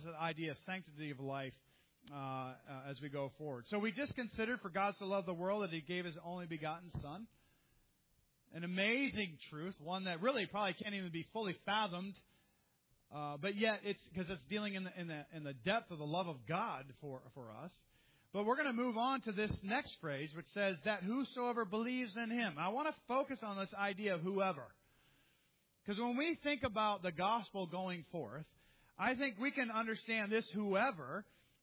this idea of sanctity of life as we go forward. So we just considered for God so loved the world that He gave His only begotten Son. An amazing truth, one that really probably can't even be fully fathomed, but yet it's because it's dealing in the depth of the love of God for us. But we're going to move on to this next phrase, which says that whosoever believes in Him. I want to focus on this idea of whoever. Because when we think about the gospel going forth, I think we can understand this whoever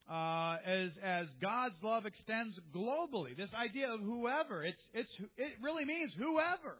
as God's love extends globally. This idea of whoever, it really means whoever.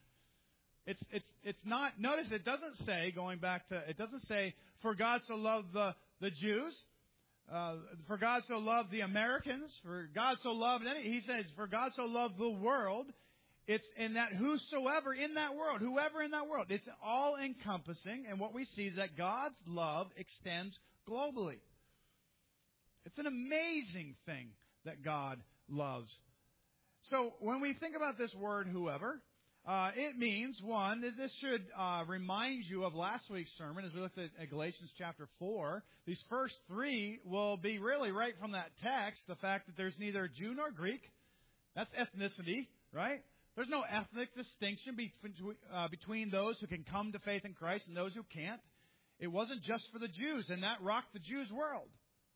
It's not. Notice it doesn't say, going back to, it doesn't say for God so loved the Jews, for God so loved the Americans, for God so loved any. He says for God so loved the world. It's in that whosoever in that world, whoever in that world. It's all encompassing, and what we see is that God's love extends globally. It's an amazing thing that God loves. So when we think about this word whoever, it means, one, this should remind you of last week's sermon as we looked at Galatians chapter 4. These first three will be really right from that text, the fact that there's neither Jew nor Greek. That's ethnicity, right? There's no ethnic distinction between those who can come to faith in Christ and those who can't. It wasn't just for the Jews, and that rocked the Jews' world.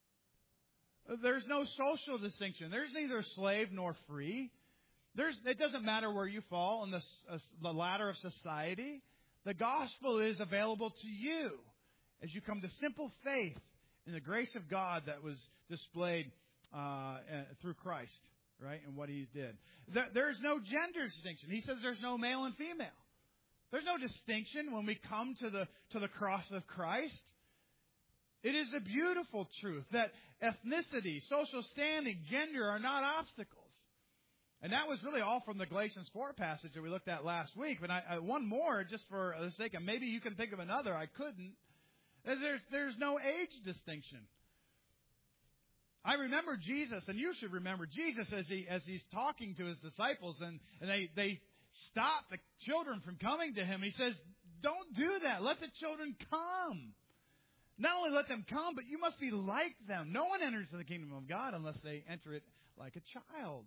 There's no social distinction. There's neither slave nor free. It doesn't matter where you fall on the ladder of society. The gospel is available to you as you come to simple faith in the grace of God that was displayed through Christ, right, and what He did. There's no gender distinction. He says there's no male and female. There's no distinction when we come to the cross of Christ. It is a beautiful truth that ethnicity, social standing, gender are not obstacles. And that was really all from the Galatians 4 passage that we looked at last week. But one more, just for the sake of, maybe you can think of another, I couldn't. There's no age distinction. I remember Jesus, and you should remember Jesus as he's talking to His disciples, and they stop the children from coming to Him. He says, don't do that. Let the children come. Not only let them come, but you must be like them. No one enters the kingdom of God unless they enter it like a child.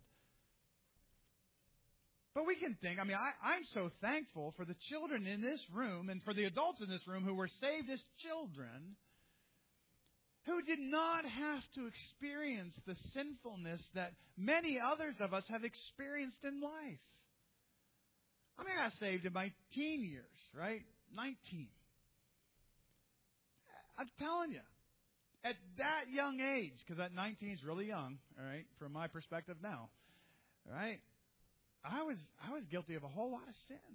But we can think, I'm so thankful for the children in this room and for the adults in this room who were saved as children, who did not have to experience the sinfulness that many others of us have experienced in life. I got saved in my teen years, right? 19. I'm telling you, at that young age, because that 19 is really young, all right, from my perspective now, all right, I was guilty of a whole lot of sin.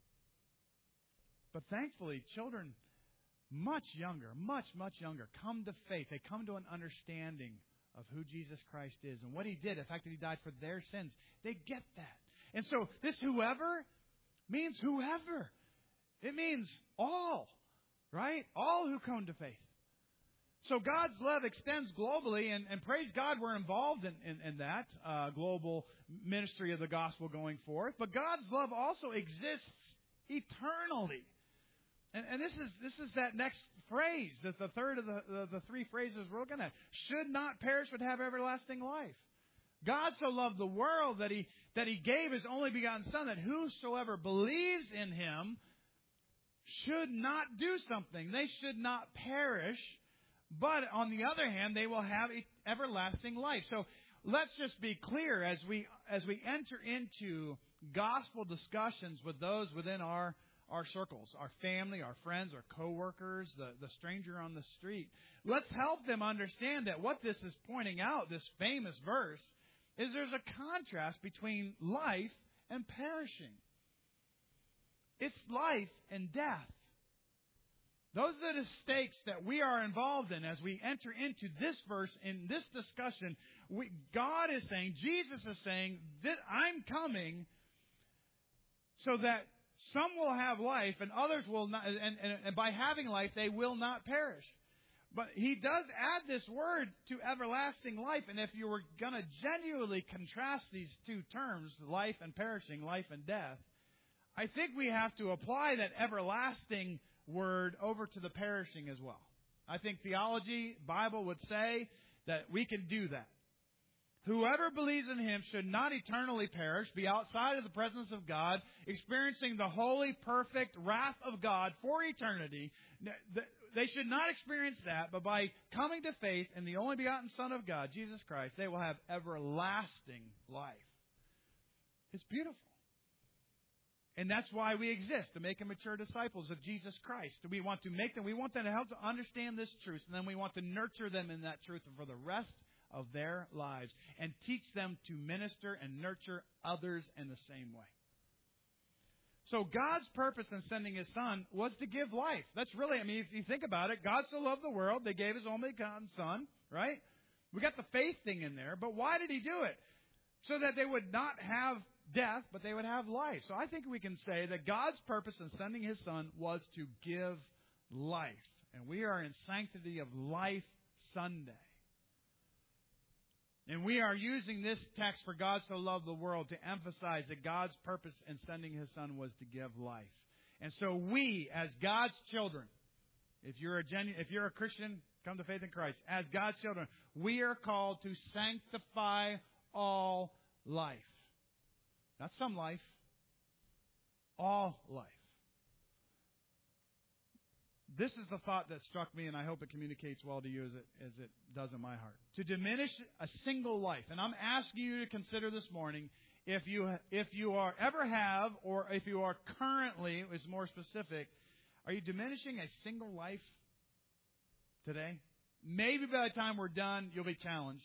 But thankfully, children much younger, much younger, come to faith. They come to an understanding of who Jesus Christ is and what He did, the fact that He died for their sins. They get that. And so this whoever means whoever. It means all, right? All who come to faith. So God's love extends globally, and praise God we're involved in that global ministry of the gospel going forth. But God's love also exists eternally. And this is that next phrase, that the third of the three phrases we're looking at. Should not perish but have everlasting life. God so loved the world that He gave His only begotten Son, that whosoever believes in Him should not do something. They should not perish. But on the other hand, they will have everlasting life. So let's just be clear as we enter into gospel discussions with those within our circles, our family, our friends, our coworkers, the stranger on the street. Let's help them understand that what this is pointing out, this famous verse, is there's a contrast between life and perishing. It's life and death. Those are the stakes that we are involved in as we enter into this verse, in this discussion. God is saying, Jesus is saying, that I'm coming so that some will have life and others will not, and by having life, they will not perish. But He does add this word to everlasting life. And if you were going to genuinely contrast these two terms, life and perishing, life and death, I think we have to apply that everlasting word over to the perishing as well. I think theology, Bible would say that we can do that. Whoever believes in Him should not eternally perish, be outside of the presence of God, experiencing the holy, perfect wrath of God for eternity. They should not experience that, but by coming to faith in the only begotten Son of God, Jesus Christ, they will have everlasting life. It's beautiful. And that's why we exist, to make them mature disciples of Jesus Christ. We want to make them, we want them to help to understand this truth, and then we want to nurture them in that truth for the rest of their lives and teach them to minister and nurture others in the same way. So God's purpose in sending His Son was to give life. That's really, if you think about it, God so loved the world, they gave His only begotten Son, right? We got the faith thing in there, but why did He do it? So that they would not have death, but they would have life. So I think we can say that God's purpose in sending His Son was to give life. And we are in Sanctity of Life Sunday. And we are using this text, for God so loved the world, to emphasize that God's purpose in sending His Son was to give life. And so we, as God's children, if you're a Christian, come to faith in Christ, as God's children, we are called to sanctify all life. Not some life, all life. This is the thought that struck me, and I hope it communicates well to you as it does in my heart. To diminish a single life. And I'm asking you to consider this morning, if you are ever have, or if you are currently, is more specific, are you diminishing a single life today? Maybe by the time we're done, you'll be challenged.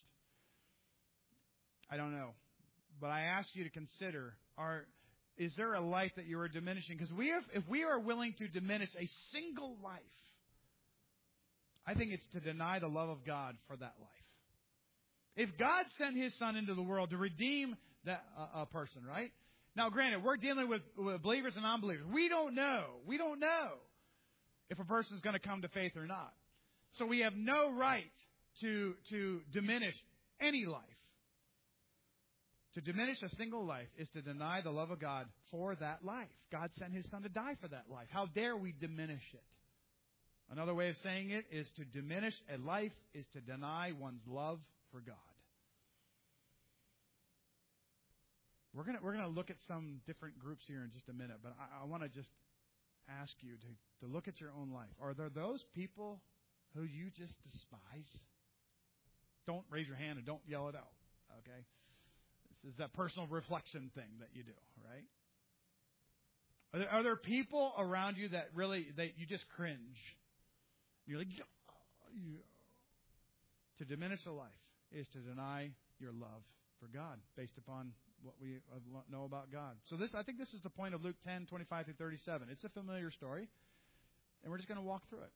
I don't know. But I ask you to consider, is there a life that you are diminishing? Because if we are willing to diminish a single life, I think it's to deny the love of God for that life. If God sent His Son into the world to redeem a person, right? Now, granted, we're dealing with believers and non-believers. We don't know. We don't know if a person's going to come to faith or not. So we have no right to diminish any life. To diminish a single life is to deny the love of God for that life. God sent His Son to die for that life. How dare we diminish it? Another way of saying it is to diminish a life is to deny one's love for God. We're gonna look at some different groups here in just a minute, but I want to just ask you to look at your own life. Are there those people who you just despise? Don't raise your hand and don't yell it out, okay? This is that personal reflection thing that you do, right? Are there people around you that you just cringe? You're like, to diminish a life is to deny your love for God based upon what we know about God. So I think this is the point of Luke 10:25-37. It's a familiar story, and we're just going to walk through it.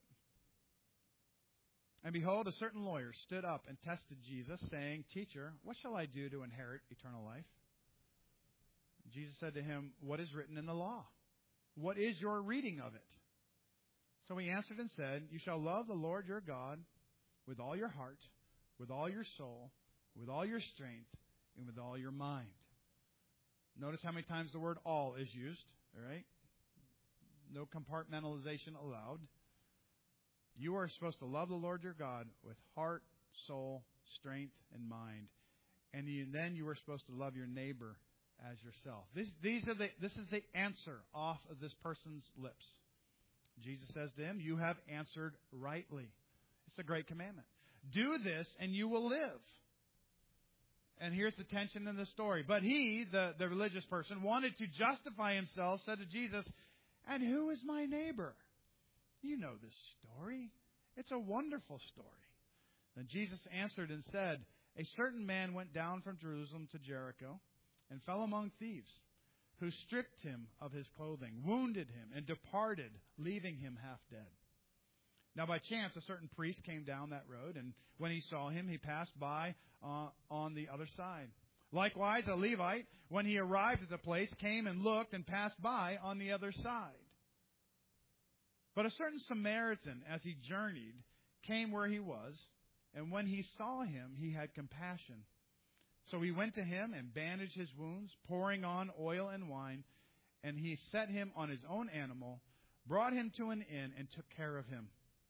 And behold, a certain lawyer stood up and tested Jesus, saying, "Teacher, what shall I do to inherit eternal life?" Jesus said to him, "What is written in the law? What is your reading of it?" So he answered and said, "You shall love the Lord your God with all your heart, with all your soul, with all your strength, and with all your mind." Notice how many times the word all is used, all right? No compartmentalization allowed. You are supposed to love the Lord your God with heart, soul, strength, and mind. And then you are supposed to love your neighbor as yourself. This is the answer off of this person's lips. Jesus says to him, "You have answered rightly." It's a great commandment. Do this and you will live. And here's the tension in the story. But he, the religious person, wanted to justify himself, said to Jesus, "And who is my neighbor?" You know this story. It's a wonderful story. Then Jesus answered and said, "A certain man went down from Jerusalem to Jericho and fell among thieves, who stripped him of his clothing, wounded him, and departed, leaving him half dead. Now by chance a certain priest came down that road, and when he saw him, he passed by on the other side. Likewise a Levite, when he arrived at the place, came and looked and passed by on the other side. But a certain Samaritan, as he journeyed, came where he was, and when he saw him, he had compassion. So he went to him and bandaged his wounds, pouring on oil and wine, and he set him on his own animal, brought him to an inn, and took care of him.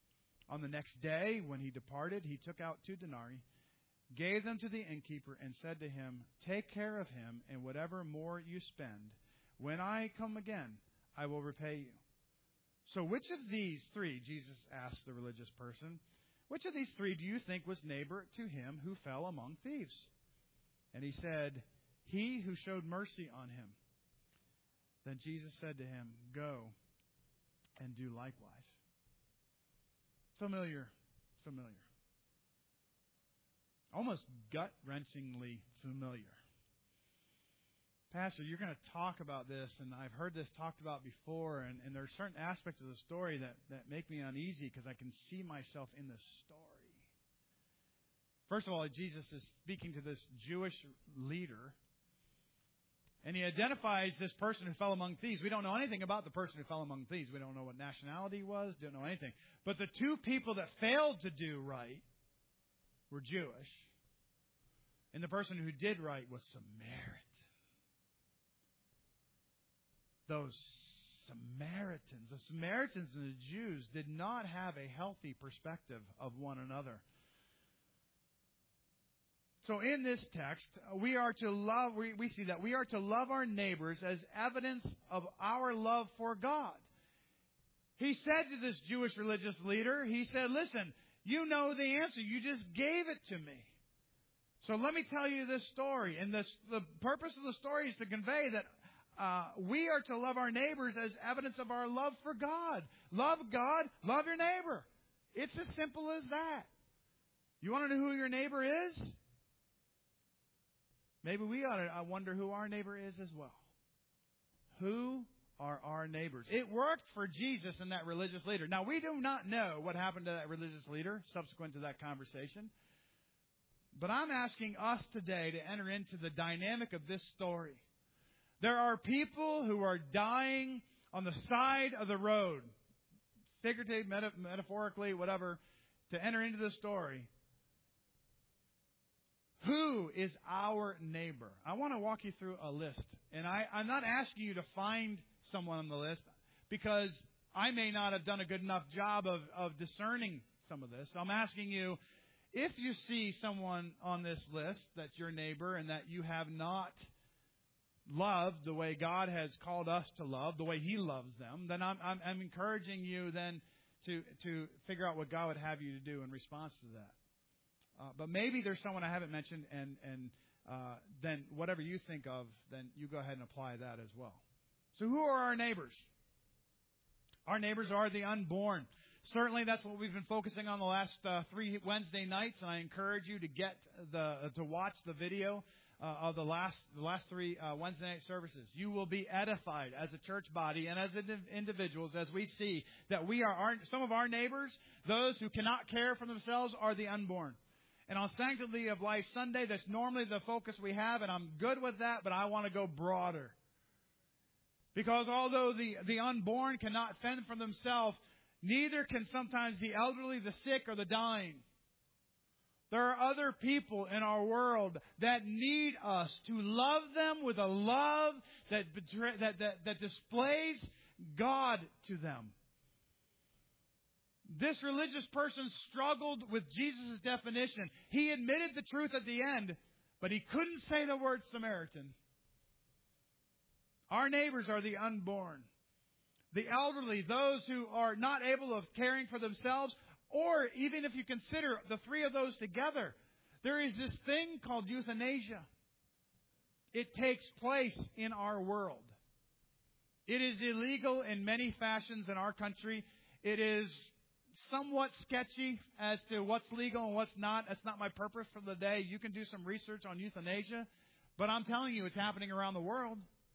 On the next day, when he departed, he took out 2 denarii, gave them to the innkeeper, and said to him, "Take care of him, and whatever more you spend, when I come again, I will repay you." So which of these 3, Jesus asked the religious person, which of these 3 do you think was neighbor to him who fell among thieves? And he said, "He who showed mercy on him." Then Jesus said to him, "Go and do likewise." Familiar. Almost gut-wrenchingly familiar. Pastor, you're going to talk about this, and I've heard this talked about before, and there are certain aspects of the story that make me uneasy because I can see myself in the story. First of all, Jesus is speaking to this Jewish leader, and he identifies this person who fell among thieves. We don't know anything about the person who fell among thieves. We don't know what nationality he was, don't know anything. But the 2 people that failed to do right were Jewish, and the person who did right was Samaritan. The Samaritans and the Jews did not have a healthy perspective of one another. So in this text, we see that we are to love our neighbors as evidence of our love for God. He said to this Jewish religious leader, he said, "Listen, you know the answer. You just gave it to me. So let me tell you this story." And the purpose of the story is to convey that we are to love our neighbors as evidence of our love for God. Love God, love your neighbor. It's as simple as that. You want to know who your neighbor is? Maybe we ought to wonder who our neighbor is as well. Who are our neighbors? It worked for Jesus and that religious leader. Now, we do not know what happened to that religious leader subsequent to that conversation. But I'm asking us today to enter into the dynamic of this story. There are people who are dying on the side of the road, figuratively, metaphorically, whatever, to enter into this story. Who is our neighbor? I want to walk you through a list. And I'm not asking you to find someone on the list because I may not have done a good enough job of discerning some of this. So I'm asking you, if you see someone on this list that's your neighbor and that you have not loved the way God has called us to love, the way He loves them, then I'm encouraging you then to figure out what God would have you to do in response to that. But maybe there's someone I haven't mentioned, and then whatever you think of, then you go ahead and apply that as well. So who are our neighbors? Our neighbors are the unborn. Certainly that's what we've been focusing on the last 3 Wednesday nights, and I encourage you to watch the video of the last 3 Wednesday night services. You will be edified as a church body and as individuals as we see that some of our neighbors, those who cannot care for themselves, are the unborn. And on Sanctity of Life Sunday, that's normally the focus we have, and I'm good with that, but I want to go broader. Because although the unborn cannot fend for themselves, neither can sometimes the elderly, the sick, or the dying. There are other people in our world that need us to love them with a love that displays God to them. This religious person struggled with Jesus' definition. He admitted the truth at the end, but he couldn't say the word Samaritan. Our neighbors are the unborn. The elderly, those who are not able of caring for themselves, or even if you consider the 3 of those together, there is this thing called euthanasia. It takes place in our world. It is illegal in many fashions in our country. It is somewhat sketchy as to what's legal and what's not. That's not my purpose for the day. You can do some research on euthanasia, but I'm telling you, it's happening around the world.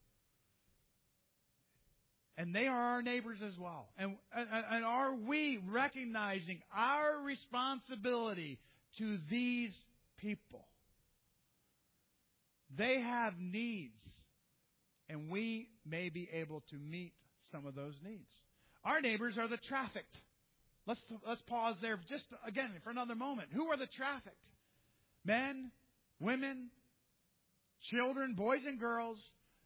And they are our neighbors as well. And are we recognizing our responsibility to these people? They have needs, and we may be able to meet some of those needs. Our neighbors are the trafficked. Let's pause there just again for another moment. Who are the trafficked? Men, women, children, boys and girls,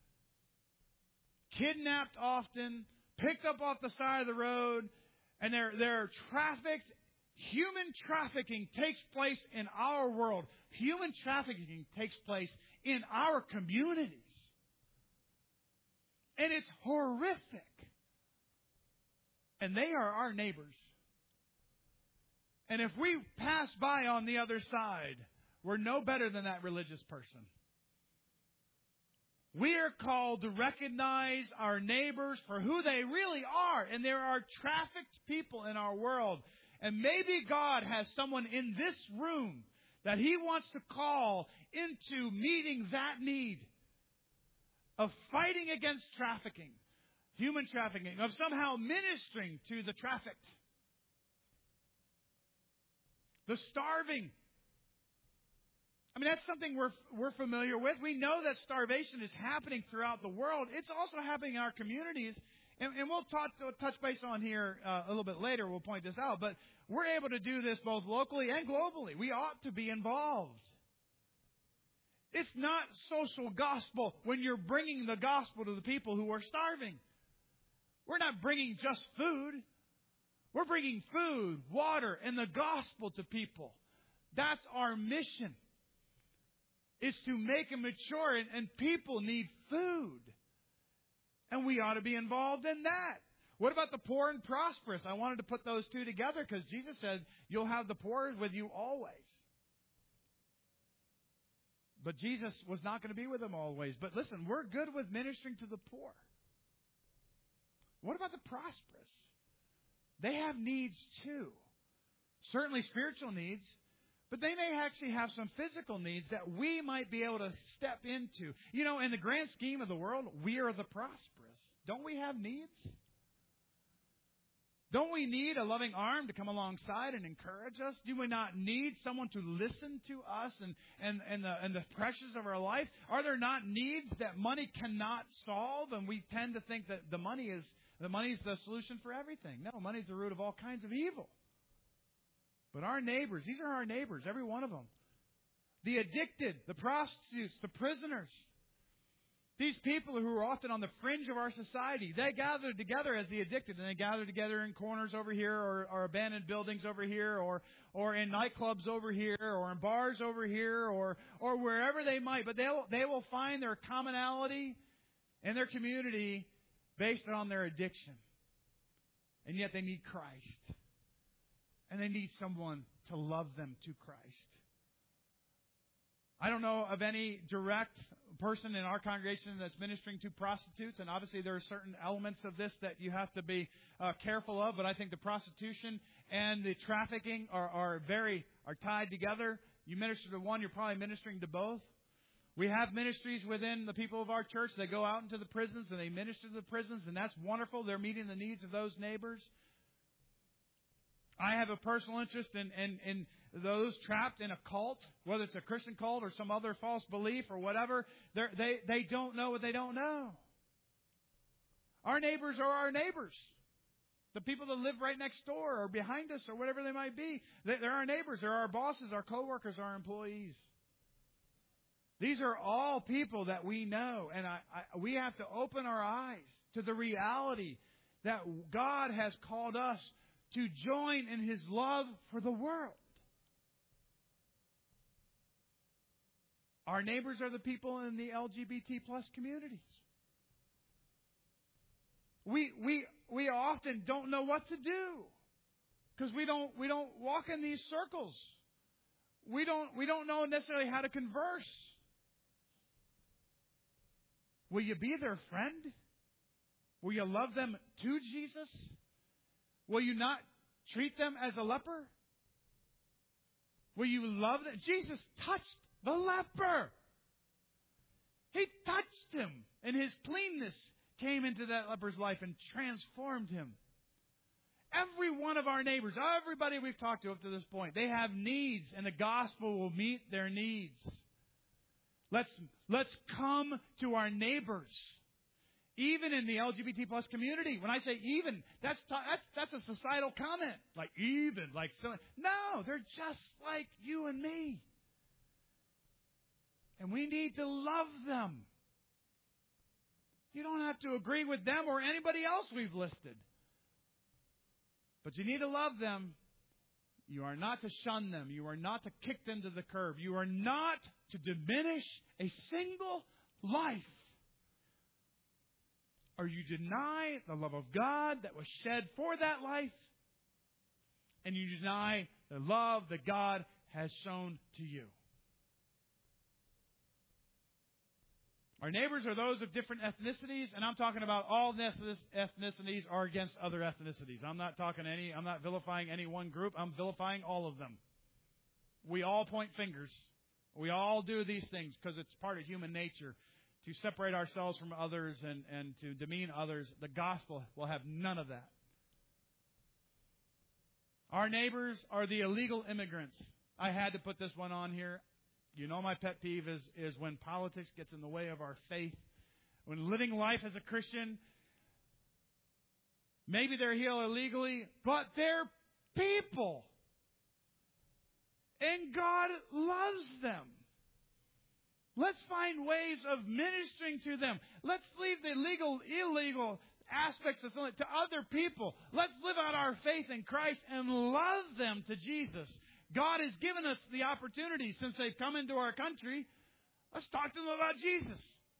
kidnapped often, picked up off the side of the road, and they're trafficked human trafficking takes place in our world. Human trafficking takes place in our communities. And it's horrific. And they are our neighbors. And if we pass by on the other side, we're no better than that religious person. We are called to recognize our neighbors for who they really are. And there are trafficked people in our world. And maybe God has someone in this room that He wants to call into meeting that need of fighting against trafficking, human trafficking, of somehow ministering to the trafficked, the starving. I mean, that's something we're familiar with. We know that starvation is happening throughout the world. It's also happening in our communities. And we'll touch base on here a little bit later. We'll point this out. But we're able to do this both locally and globally. We ought to be involved. It's not social gospel when you're bringing the gospel to the people who are starving. We're not bringing just food. We're bringing food, water, and the gospel to people. That's our mission. Is to make them mature, and people need food. And we ought to be involved in that. What about the poor and prosperous? I wanted to put those two together because Jesus said, you'll have the poor with you always. But Jesus was not going to be with them always. But listen, we're good with ministering to the poor. What about the prosperous? They have needs too. Certainly spiritual needs. But they may actually have some physical needs that we might be able to step into. You know, in the grand scheme of the world, we are the prosperous. Don't we have needs? Don't we need a loving arm to come alongside and encourage us? Do we not need someone to listen to us and the pressures of our life? Are there not needs that money cannot solve? And we tend to think that the money is the solution for everything. No, money is the root of all kinds of evil. But our neighbors, these are our neighbors, every one of them. The addicted, the prostitutes, the prisoners. These people who are often on the fringe of our society, they gather together as the addicted, and they gather together in corners over here, or abandoned buildings over here, or in nightclubs over here, or in bars over here, or wherever they might. But they will find their commonality in their community based on their addiction. And yet they need Christ. And they need someone to love them to Christ. I don't know of any direct person in our congregation that's ministering to prostitutes. And obviously there are certain elements of this that you have to be careful of. But I think the prostitution and the trafficking are tied together. You minister to one, you're probably ministering to both. We have ministries within the people of our church. They go out into the prisons and they minister to the prisons. And that's wonderful. They're meeting the needs of those neighbors. I have a personal interest in those trapped in a cult, whether it's a Christian cult or some other false belief or whatever. They don't know what they don't know. Our neighbors are our neighbors. The people that live right next door or behind us or whatever they might be. They're our neighbors. They're our bosses, our coworkers, our employees. These are all people that we know. And we have to open our eyes to the reality that God has called us to join in His love for the world. Our neighbors are the people in the LGBT plus communities. We often don't know what to do because we don't walk in these circles. We don't know necessarily how to converse. Will you be their friend? Will you love them to Jesus? Will you not treat them as a leper? Will you love them? Jesus touched the leper. He touched him, and His cleanness came into that leper's life and transformed him. Every one of our neighbors, everybody we've talked to up to this point, they have needs, and the gospel will meet their needs. Let's come to our neighbors. Even in the LGBT plus community. When I say even, that's a societal comment. Like even, like so. No, they're just like you and me. And we need to love them. You don't have to agree with them or anybody else we've listed. But you need to love them. You are not to shun them. You are not to kick them to the curb. You are not to diminish a single life. Or you deny the love of God that was shed for that life, and you deny the love that God has shown to you. Our neighbors are those of different ethnicities, and I'm talking about all ethnicities are against other ethnicities. I'm not vilifying any one group. I'm vilifying all of them. We all point fingers. We all do these things because it's part of human nature to separate ourselves from others and to demean others. The gospel will have none of that. Our neighbors are the illegal immigrants. I had to put this one on here. You know my pet peeve is when politics gets in the way of our faith. When living life as a Christian, maybe they're here illegally, but they're people. And God loves them. Let's find ways of ministering to them. Let's leave the illegal aspects of something to other people. Let's live out our faith in Christ and love them to Jesus. God has given us the opportunity since they've come into our country. Let's talk to them about Jesus.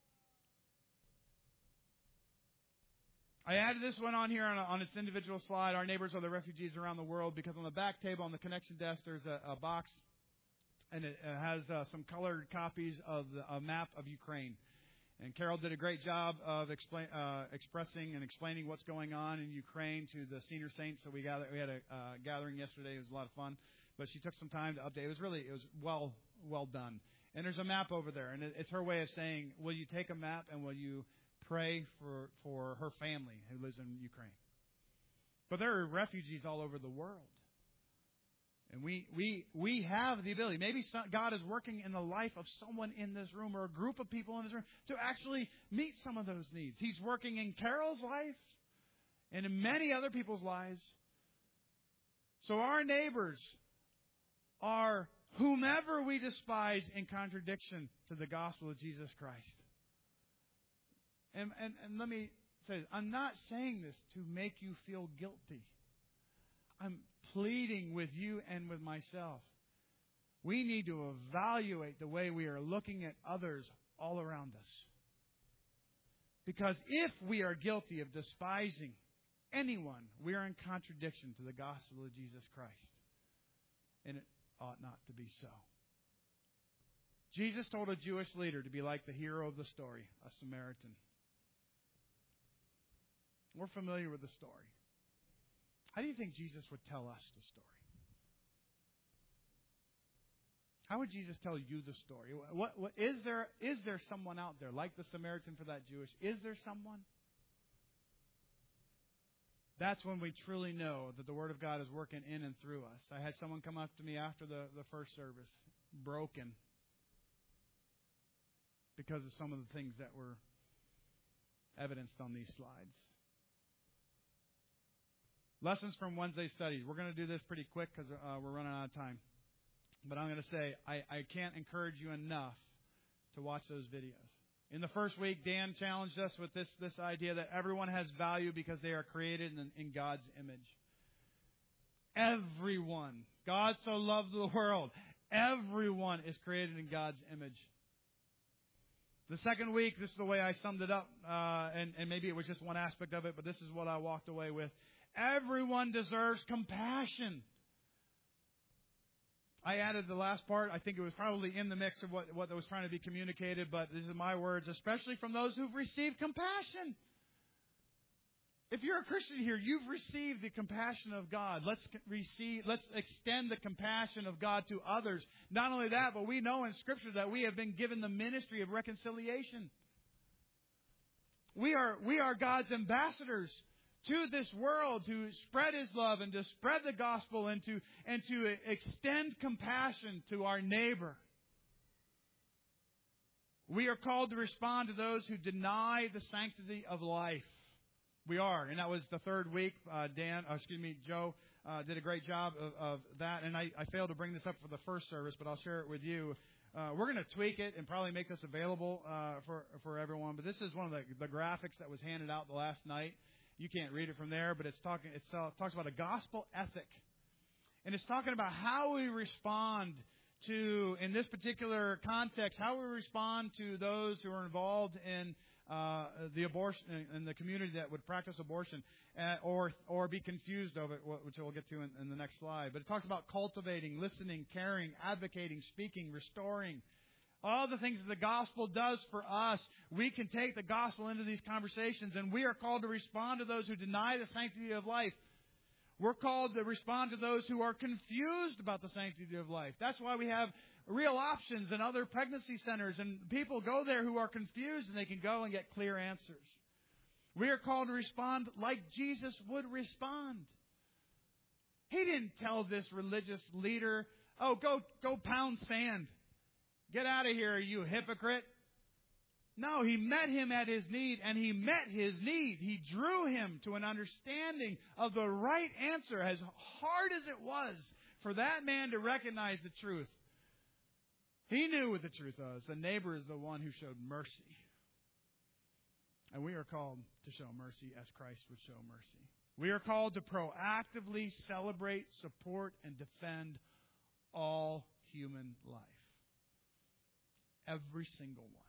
I added this one on here on its individual slide. Our neighbors are the refugees around the world, because on the back table on the connection desk there's a box, and it has some colored copies of a map of Ukraine. And Carol did a great job of expressing and explaining what's going on in Ukraine to the senior saints. So we had a gathering yesterday. It was a lot of fun. But she took some time to update. It was well done. And there's a map over there, and it's her way of saying, will you take a map and will you pray for her family who lives in Ukraine? But there are refugees all over the world. And we have the ability. Maybe God is working in the life of someone in this room or a group of people in this room to actually meet some of those needs. He's working in Carol's life and in many other people's lives. So our neighbors are whomever we despise in contradiction to the gospel of Jesus Christ. And let me say, I'm not saying this to make you feel guilty. I'm pleading with you and with myself. We need to evaluate the way we are looking at others all around us. Because if we are guilty of despising anyone, we are in contradiction to the gospel of Jesus Christ. And it ought not to be so. Jesus told a Jewish leader to be like the hero of the story, a Samaritan. We're familiar with the story. How do you think Jesus would tell us the story? How would Jesus tell you the story? What is there someone out there like the Samaritan for that Jewish? Is there someone? That's when we truly know that the Word of God is working in and through us. I had someone come up to me after the first service, broken, because of some of the things that were evidenced on these slides. Lessons from Wednesday studies. We're going to do this pretty quick because we're running out of time. But I'm going to say, I can't encourage you enough to watch those videos. In the first week, Dan challenged us with this idea that everyone has value because they are created in God's image. Everyone. God so loved the world. Everyone is created in God's image. The second week, this is the way I summed it up, and maybe it was just one aspect of it, but this is what I walked away with. Everyone deserves compassion. I added the last part. I think it was probably in the mix of what was trying to be communicated, but these are my words, especially from those who've received compassion. If you're a Christian here, you've received the compassion of God. Let's extend the compassion of God to others. Not only that, but we know in Scripture that we have been given the ministry of reconciliation. We are God's ambassadors to this world to spread His love and to spread the gospel and to extend compassion to our neighbor. We are called to respond to those who deny the sanctity of life. We are, and that was the third week. Joe did a great job of that, and I failed to bring this up for the first service, but I'll share it with you. We're going to tweak it and probably make this available for everyone. But this is one of the graphics that was handed out the last night. You can't read it from there, but it talks about a gospel ethic. And it's talking about how we respond to, in this particular context, how we respond to those who are involved in the abortion, in the community that would practice abortion, or be confused of it, which we'll get to in the next slide. But it talks about cultivating, listening, caring, advocating, speaking, restoring. All the things that the gospel does for us, we can take the gospel into these conversations, and we are called to respond to those who deny the sanctity of life. We're called to respond to those who are confused about the sanctity of life. That's why we have real options and other pregnancy centers, and people go there who are confused, and they can go and get clear answers. We are called to respond like Jesus would respond. He didn't tell this religious leader, "Oh, go pound sand. Get out of here, you hypocrite." No, he met him at his need, and he met his need. He drew him to an understanding of the right answer, as hard as it was for that man to recognize the truth. He knew what the truth was. The neighbor is the one who showed mercy. And we are called to show mercy as Christ would show mercy. We are called to proactively celebrate, support, and defend all human life. Every single one.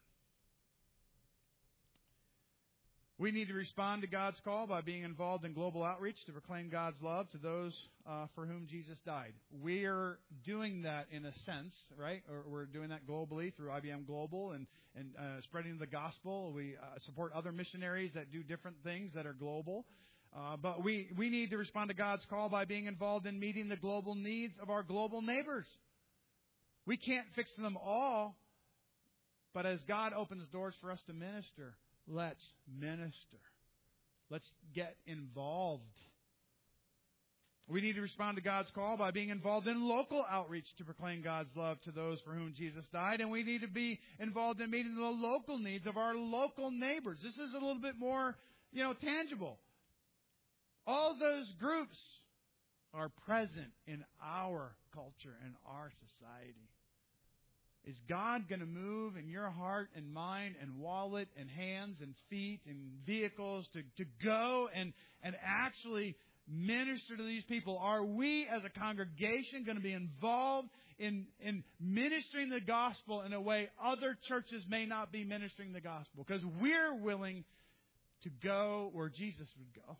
We need to respond to God's call by being involved in global outreach to proclaim God's love to those for whom Jesus died. We're doing that in a sense, right? Or we're doing that globally through IBM Global and spreading the gospel. We support other missionaries that do different things that are global. But we need to respond to God's call by being involved in meeting the global needs of our global neighbors. We can't fix them all, but as God opens doors for us to minister, let's minister. Let's get involved. We need to respond to God's call by being involved in local outreach to proclaim God's love to those for whom Jesus died. And we need to be involved in meeting the local needs of our local neighbors. This is a little bit more, tangible. All those groups are present in our culture and our society. Is God going to move in your heart and mind and wallet and hands and feet and vehicles to go and actually minister to these people? Are we as a congregation going to be involved in ministering the gospel in a way other churches may not be ministering the gospel? Because we're willing to go where Jesus would go.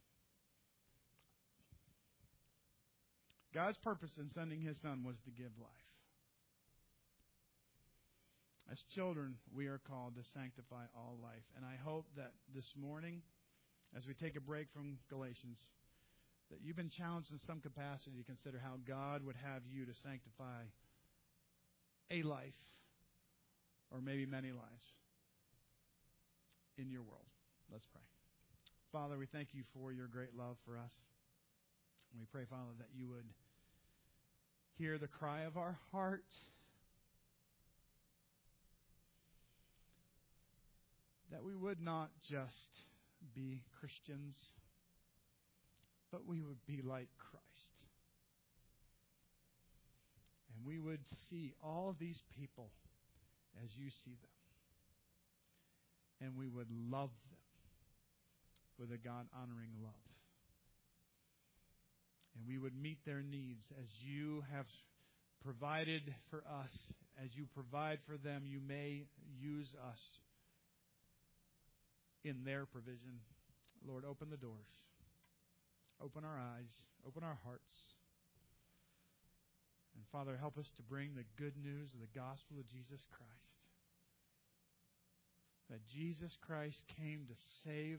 God's purpose in sending His Son was to give life. As children, we are called to sanctify all life. And I hope that this morning, as we take a break from Galatians, that you've been challenged in some capacity to consider how God would have you to sanctify a life, or maybe many lives, in your world. Let's pray. Father, we thank you for your great love for us. And we pray, Father, that you would hear the cry of our heart. That we would not just be Christians, but we would be like Christ. And we would see all of these people as you see them. And we would love them with a God-honoring love. And we would meet their needs as you have provided for us. As you provide for them, you may use us in their provision. Lord, open the doors. Open our eyes. Open our hearts. And Father, help us to bring the good news of the gospel of Jesus Christ. That Jesus Christ came to save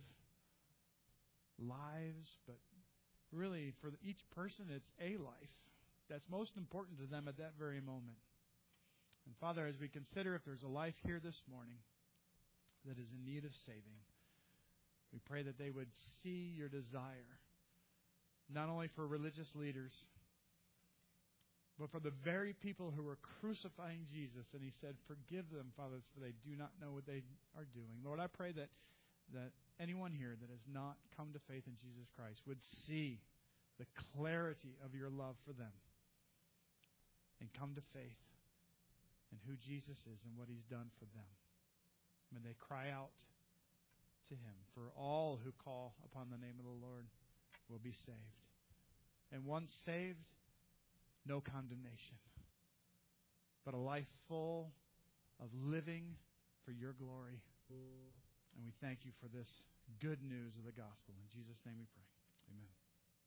lives, but really for each person it's a life that's most important to them at that very moment. And Father, as we consider if there's a life here this morning that is in need of saving, we pray that they would see your desire, not only for religious leaders, but for the very people who were crucifying Jesus. And He said, forgive them, Father, for they do not know what they are doing. Lord, I pray that anyone here that has not come to faith in Jesus Christ would see the clarity of your love for them and come to faith in who Jesus is and what He's done for them. May they cry out to Him. For all who call upon the name of the Lord will be saved. And once saved, no condemnation, but a life full of living for your glory. And we thank you for this good news of the gospel. In Jesus' name we pray. Amen.